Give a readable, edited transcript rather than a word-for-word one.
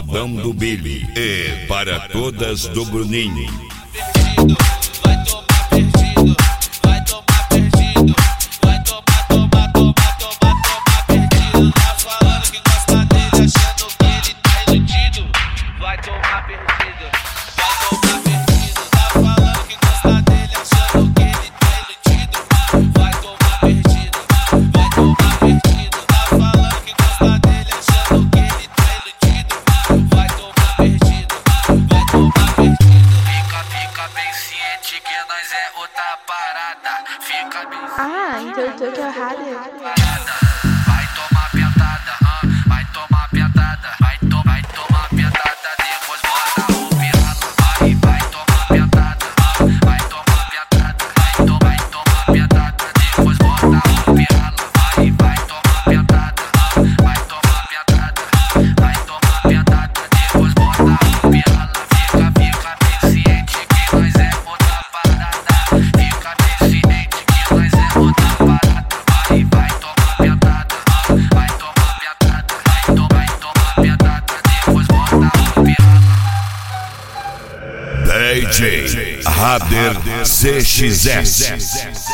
modão do Billy e para todas do Bruninho. Vai tomar perdido, vai tomar perdido, vai tomar perdido. Tá falando que gosta dele, achando que ele tá iludido. Vai tomar perdido, vai tomar perdido. Tá falando que gosta dele, achando que ele tá iludido. Vai tomar perdido, vai tomar perdido. Tá falando que gosta dele, achando que ele tá iludido. Vai tomar perdido, vai tomar perdido. Fica bem ciente que nós é outra parada. Fica bem ciente. Ah, então eu tô errado. Parada. Vai tomar pentada, vai tomar pentada, vai tomar pentada, depois bota o pirata. Vai tomar pentada, vai tomar pentada, vai tomar pentada, depois bota o pirata. Vai tomar pentada, vai tomar pentada, vai tomar pentada, depois bota o pirata. Fica bem ciente que nós é outra parada. Fica bem ciente que nós é outra parada. Vai tomar pentada, vai tomar pentada, vai tomar pentada, depois bota o pirata. DJ Rader CXS.